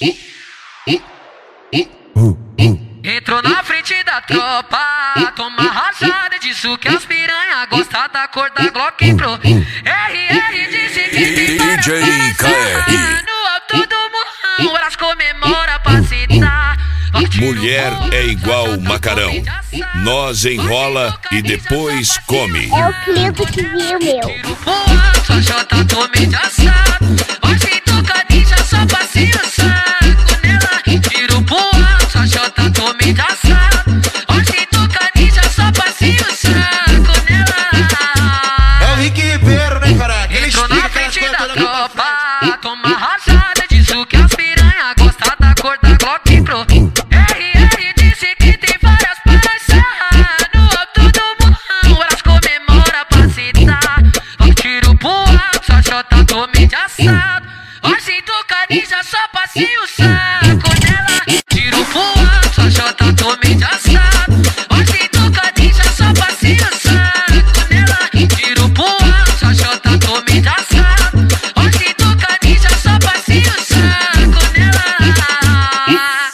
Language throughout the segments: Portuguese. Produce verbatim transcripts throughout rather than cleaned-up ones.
Entrou na frente da tropa, toma rajada, disso que as piranha gosta da cor da Glock Pro. R R disse que tem várias paradas no alto do morrão, elas comemora pra se dar. Mulher é igual macarrão, nós enrola e depois come. É o clipe que viu, meu. Só jota tome de assado, hoje tocadinha só passeio saco nela. Tiro pro alto, só jota tome de assado, hoje tocadinha só passeio saco nela. É o Rick Ribeiro, né, cara? Ele entrou na frente da tropa, toma rajada, disso que as piranha gosta da cor da Glock Pro. R R disse que tem várias paradas no alto do morrão, elas comemora pra se dar. Tiro pro alto, só jota tome de assado, hoje tocadinha só passeio saco nela. Tiro pro alto, só jota tome de assado, hoje tocadinha só passeio saco nela. Tiro pro alto, só jota tome de assado, hoje tocadinha só passeio saco nela.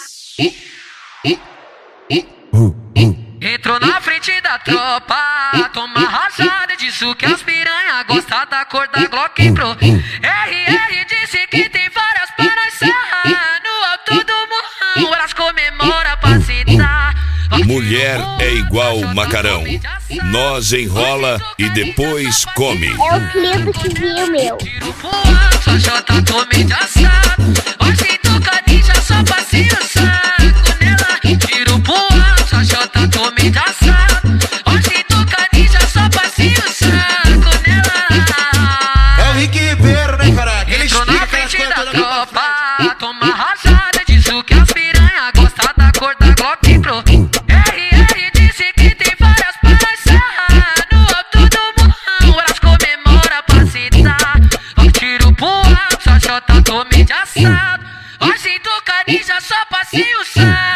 Entrou na frente da tropa, toma rajada, disso que as piranha gosta da cor da Glock Pro. R R disse que tem várias paradas no alto do morrão, elas comemora pra se dar. Mulher é igual macarrão, nós enrola e depois come. É o clipe que viu, meu. Tiro pro alto, só jota tome de assado, hoje tocadinha só passeio saco nela. Tiro pro alto, só jota tome de assado, hoje tocadinha só passeio saco nela. É o Rick Ribeiro, né, cara? Ele entrou na explica frente aquelas da coisas todas. tropa, toma rajada, disso que as piranha gosta da cor da Glock Pro. R R disse que tem várias paradas no alto do morrão, elas comemora pra se dar. Tiro pro alto, só jota tome de assado, hoje tocadinha só passeio saco.